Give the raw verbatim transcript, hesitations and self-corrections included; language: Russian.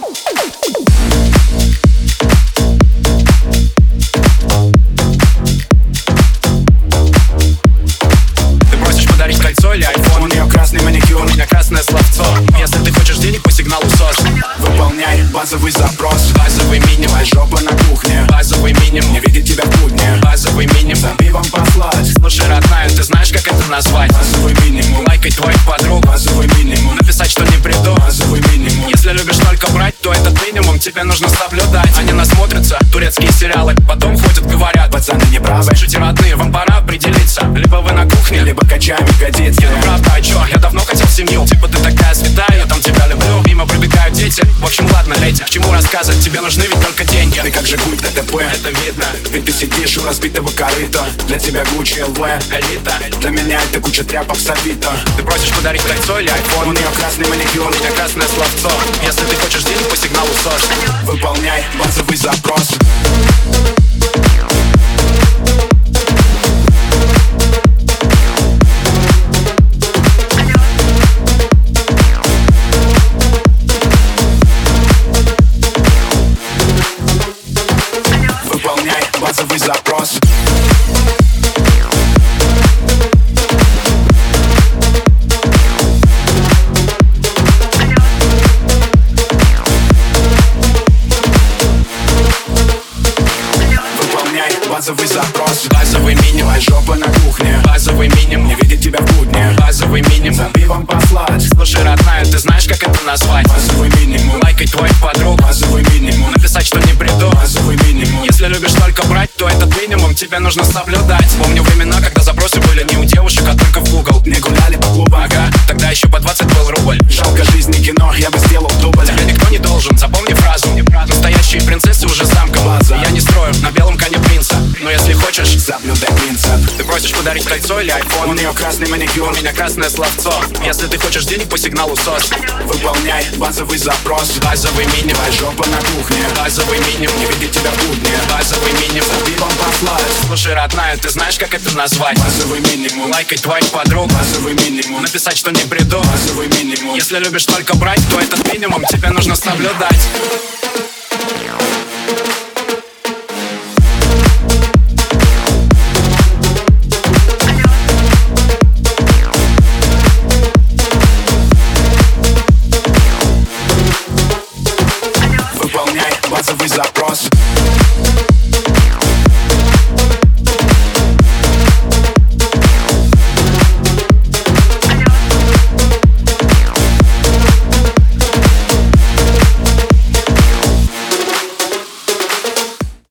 Ты просишь подарить кольцо или айфон? У нее красный маникюр, У меня красное словцо. Если ты хочешь денег по сигналу сос, выполняй базовый запрос. базовый минимум, Моя жопа на кухне, базовый минимум, не видит тебя в будне. базовый минимум. За пивом послать, Слушай, родная, ты знаешь, как это назвать? базовый минимум, Лайкать твоих подруг, базовый минимум, написать, что не приду. базовый минимум. Если любишь только брать, то этот минимум тебе нужно соблюдать. Они насмотрятся, турецкие сериалы, потом ходят, говорят: Пацаны не правы, слушайте, родные, вам пора определиться. Либо вы на кухне, либо либо качаем ягодицы. ну правда, а чё? Я давно хотел семью. Типа ты такая святая, я там тебя люблю. Мимо пробегают дети. В общем, ладно, леди, к чему рассказывать? Тебе нужны ведь только деньги. Ты как же культ ДТП, Это видно, ведь ты сидишь у разбитого корыта. Для тебя Гуччи, эл вэ, элита. для меня это куча тряпок с Авито. Ты просишь подарить кольцо или У айфон? нее красный маникюр, У меня красное словцо. Если ты хочешь денег по сигналу сос, выполняй базовый запрос. Выполняй базовый запрос. Выполняй базовый запрос. базовый минимум, Моя жопа на кухне, базовый минимум, не видит тебя в будне. базовый За минимум. пивом послать, Слушай, родная, ты знаешь, как это назвать? базовый минимум, Лайкать твоих подруг, базовый минимум, написать, что не приду. базовый минимум. Если любишь только брать, то этот минимум тебе нужно соблюдать. Помню времена, когда запросы были не у девушек, а только в Google. Не гуляли по клубам, Ага, тогда еще по двадцать был рубль. жалко жизни кино, я бы сделал дубль. Тебя никто не должен, запомни фразу. Настоящие принцессы уже замка. База. Я не строю на белом коне принца. Но если хочешь, Соблюдай принцип. ты просишь подарить кольцо или У айфон? нее красный маникюр, У меня красное словцо. Если ты хочешь денег по сигналу сос, выполняй базовый запрос. базовый минимум, Моя жопа на кухне, базовый минимум, не видит тебя в будне. базовый минимум. За пивом послать, Слушай, родная, ты знаешь, как это назвать? базовый минимум, Лайкать твоих подруг, базовый минимум, написать, что не приду. базовый минимум. Если любишь только брать, то этот минимум тебе нужно соблюдать. Выполняй базовый запрос.